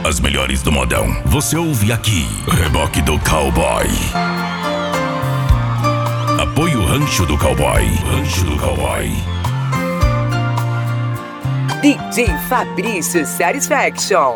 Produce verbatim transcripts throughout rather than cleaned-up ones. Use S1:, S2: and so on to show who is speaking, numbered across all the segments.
S1: As melhores do modão, você ouve aqui. Reboque do Cowboy. Apoio Rancho do Cowboy. Rancho do Cowboy.
S2: D J Fabrício Satisfaction.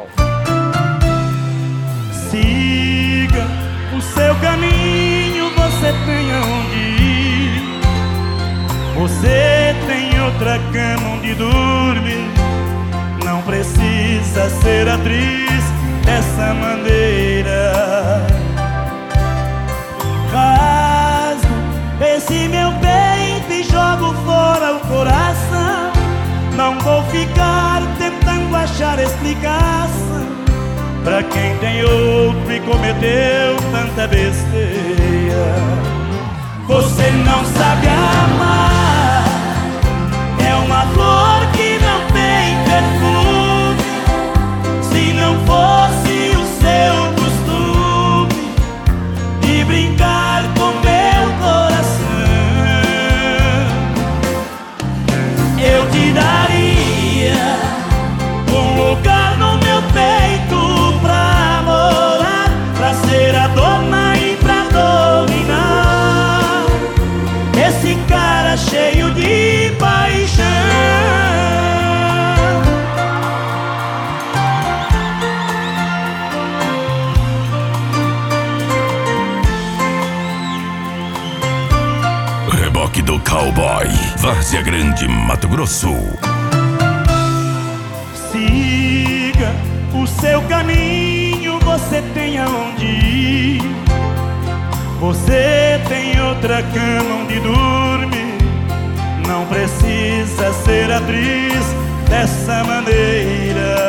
S3: Siga o seu caminho, você tem aonde ir. Você tem outra cama onde dormir. Não precisa ser atriz dessa maneira. Rasgo esse meu peito e jogo fora o coração. Não vou ficar tentando achar explicação pra quem tem outro e cometeu tanta besteira. Você não sabe amar, é uma flor que não tem perfume. Se não fosse o seu costume de brincar com meu coração, eu te daria um lugar no meu peito pra morar, pra ser a dona e pra dominar esse cara cheio de paixão.
S1: Reboque do Cowboy, Várzea Grande, Mato Grosso.
S3: Siga o seu caminho, você tem aonde ir. Você tem outra cama onde dormir. Não precisa ser atriz dessa maneira.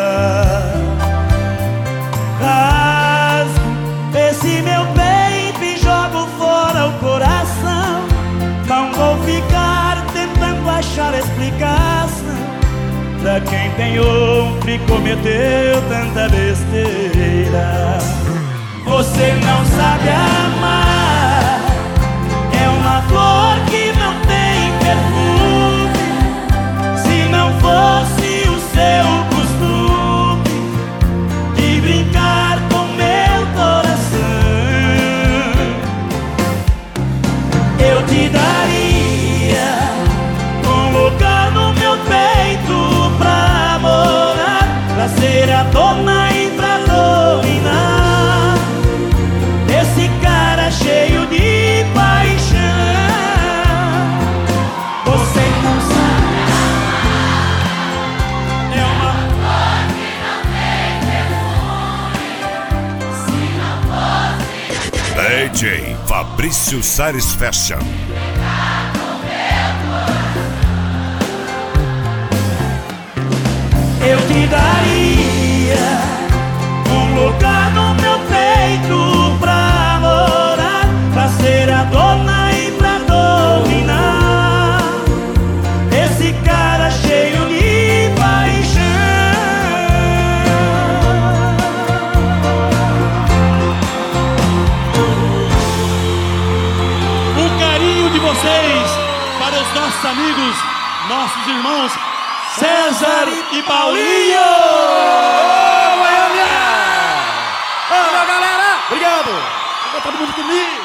S3: Rasgo esse meu peito e jogo fora o coração. Não vou ficar tentando achar explicação pra quem tem outro e cometeu tanta besteira. Você não sabe amar, é uma flor que não tem perfume. Se não fosse o seu costume de brincar com meu coração, eu te daria um lugar no meu peito pra morar, pra ser a dona e pra dominar esse cara cheio de paixão. Você não sabe amar, é uma flor que não tem perfume. Se não fosse
S1: D J Fabrício Satisfaction.
S3: eu te daria um lugar no meu peito pra morar, pra ser a dona e pra dominar esse cara cheio de paixão.
S4: Um carinho de vocês para os nossos amigos, nossos irmãos César e Paulinho!
S5: Ô, Goiânia! Ô, galera! Obrigado! Todo mundo comigo!